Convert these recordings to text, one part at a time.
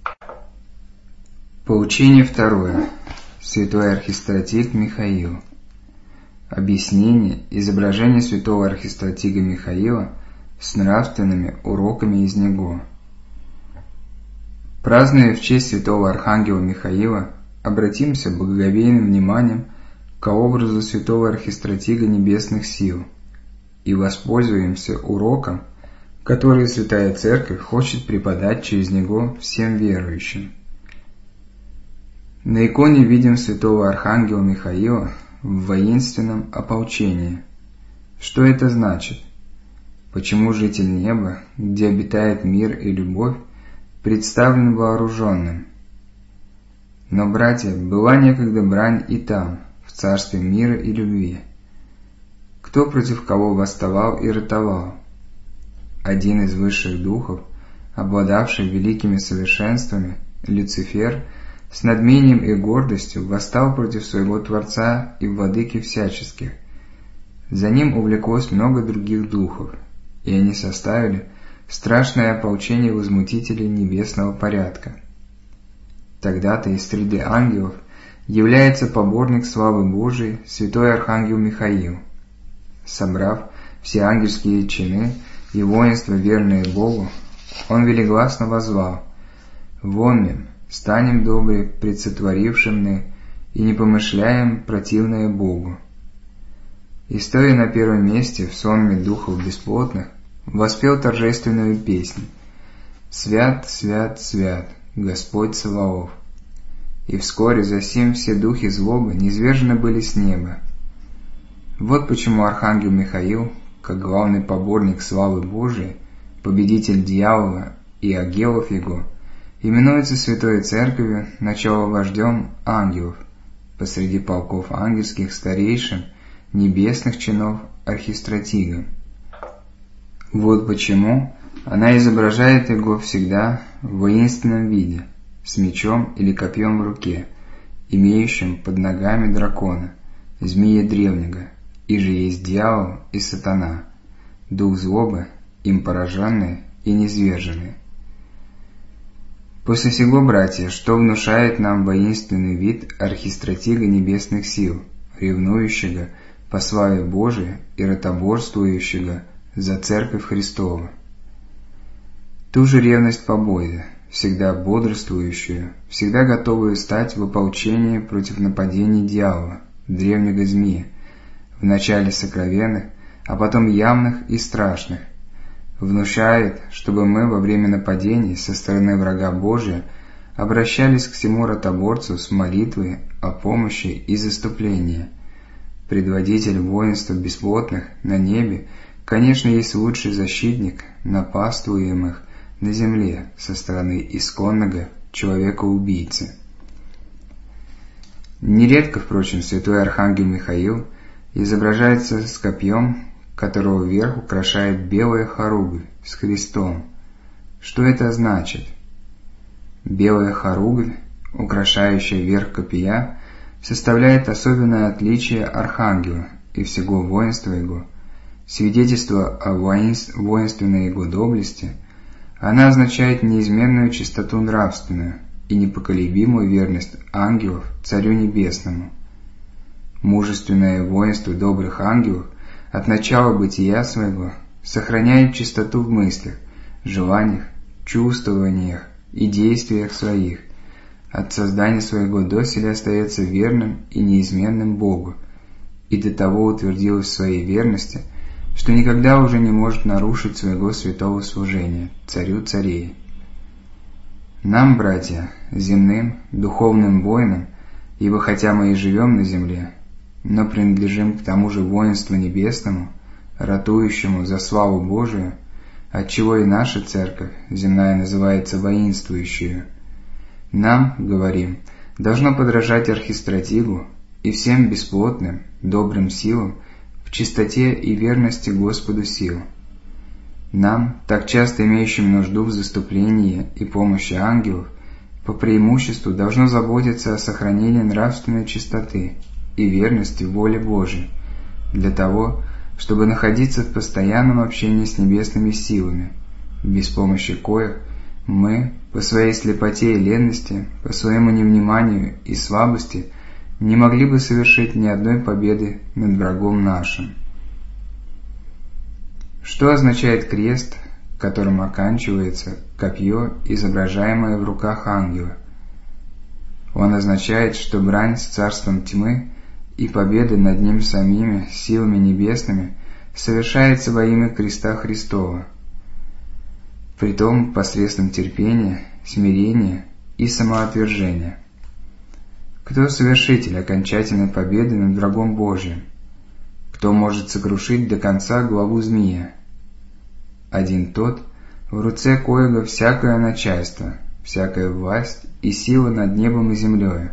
Поучение второе. Святой архистратиг Михаил. Объяснение, изображение святого архистратига Михаила с нравственными уроками из него. Празднуя в честь святого архангела Михаила, обратимся благоговейным вниманием к образу святого архистратига небесных сил и воспользуемся уроком, который Святая Церковь хочет преподать через него всем верующим. На иконе видим святого архангела Михаила в воинственном ополчении. Что это значит? Почему житель неба, где обитает мир и любовь, представлен вооруженным? Но, братья, была некогда брань и там, в царстве мира и любви. Кто против кого восставал и ратовал? Один из высших духов, обладавший великими совершенствами, Люцифер, с надмением и гордостью восстал против своего Творца и Владыки всяческих. За ним увлеклось много других духов, и они составили страшное ополчение возмутителей небесного порядка. Тогда-то из среды ангелов является поборник славы Божией, святой архангел Михаил. Собрав все ангельские чины и воинства, верные Богу, он велигласно воззвал: «Вон им, станем добре пред сотворившим и не помышляем противное Богу». И стоя на первом месте в сонме духов бесплотных, воспел торжественную песнь: «Свят, свят, свят, Господь Саваоф». И вскоре засим все духи злобы низвержены были с неба. Вот почему архангел Михаил, как главный поборник славы Божией, победитель дьявола и ангелов его, именуется Святой Церковью началовождем ангелов, посреди полков ангельских старейшин, небесных чинов архистратигом. Вот почему она изображает его всегда в воинственном виде, с мечом или копьем в руке, имеющим под ногами дракона, змея древнего, и же есть дьявол и сатана, дух злобы, им пораженные и низверженные. После сего, братья, что внушает нам воинственный вид архистратига небесных сил, ревнующего по славе Божией и ротоборствующего за Церковь Христову? Ту же ревность побоя, всегда бодрствующую, всегда готовую стать в ополчении против нападений дьявола, древнего змея, вначале сокровенных, а потом явных и страшных, внушает, чтобы мы во время нападений со стороны врага Божия обращались к всему ротоборцу с молитвой о помощи и заступлении. Предводитель воинства бесплотных на небе, конечно, есть лучший защитник напаствуемых на земле со стороны исконного человека-убийцы. Нередко, впрочем, святой архангел Михаил изображается с копьем, которого верх украшает белая хоругвь с Христом. Что это значит? Белая хоругвь, украшающая верх копья, составляет особенное отличие архангела и всего воинства его, свидетельство о воинственной его доблести. Она означает неизменную чистоту нравственную и непоколебимую верность ангелов Царю Небесному. Мужественное воинство добрых ангелов от начала бытия своего сохраняет чистоту в мыслях, желаниях, чувствованиях и действиях своих, от создания своего доселе остается верным и неизменным Богу, и до того утвердилось в своей верности, что никогда уже не может нарушить своего святого служения Царю царей. Нам, братья, земным, духовным воинам, ибо хотя мы и живем на земле, но принадлежим к тому же воинству небесному, ратующему за славу Божию, отчего и наша церковь земная называется воинствующую, нам, говорим, должно подражать архистратигу и всем бесплотным, добрым силам в чистоте и верности Господу сил. Нам, так часто имеющим нужду в заступлении и помощи ангелов, по преимуществу должно заботиться о сохранении нравственной чистоты и верности воле Божией, для того, чтобы находиться в постоянном общении с небесными силами, без помощи коих мы, по своей слепоте и ленности, по своему невниманию и слабости не могли бы совершить ни одной победы над врагом нашим. Что означает крест, которым оканчивается копье, изображаемое в руках ангела? Он означает, что брань с царством тьмы и победа над ним самими силами небесными совершается во имя креста Христова, притом посредством терпения, смирения и самоотвержения. Кто совершитель окончательной победы над врагом Божиим? Кто может сокрушить до конца главу змея? Один тот, в руце коего всякое начальство, всякая власть и сила над небом и землею.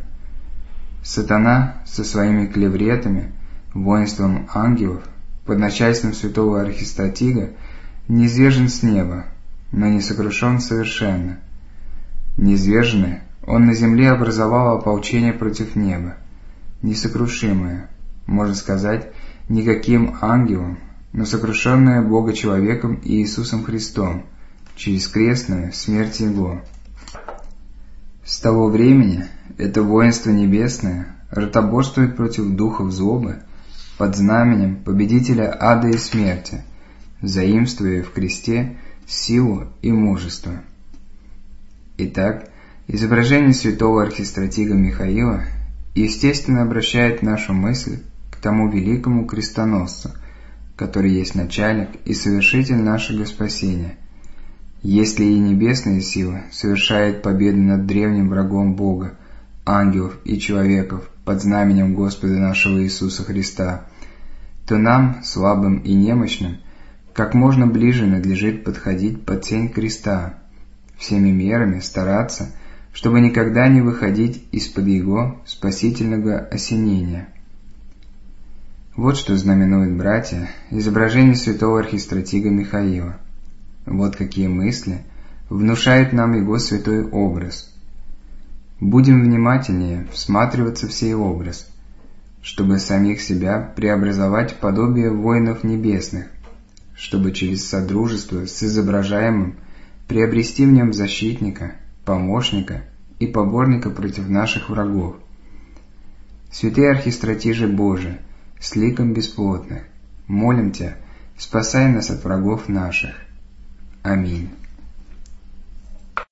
Сатана со своими клевретами, воинством ангелов, под начальством святого Архистратига, низвержен с неба, но не сокрушен совершенно. Низверженный, он на земле образовал ополчение против неба, несокрушимое, можно сказать, никаким ангелом, но сокрушенное Бога-человеком и Иисусом Христом через крестную смерть Его. С того времени это воинство небесное ротоборствует против духов злобы под знаменем победителя ада и смерти, заимствуя в кресте силу и мужество. Итак, изображение святого архистратига Михаила естественно обращает нашу мысль к тому великому крестоносцу, который есть начальник и совершитель нашего спасения. Если и небесные силы совершают победу над древним врагом Бога, ангелов и человеков под знаменем Господа нашего Иисуса Христа, то нам, слабым и немощным, как можно ближе надлежит подходить под тень креста, всеми мерами стараться, чтобы никогда не выходить из-под Его спасительного осенения. Вот что знаменует, братья, изображение святого архистратига Михаила. Вот какие мысли внушает нам его святой образ. Будем внимательнее всматриваться в сей образ, чтобы самих себя преобразовать в подобие воинов небесных, чтобы через содружество с изображаемым приобрести в нем защитника, помощника и поборника против наших врагов. Святые архистратижи Божии, с ликом бесплотных, молим Тебя, спасай нас от врагов наших. Аминь.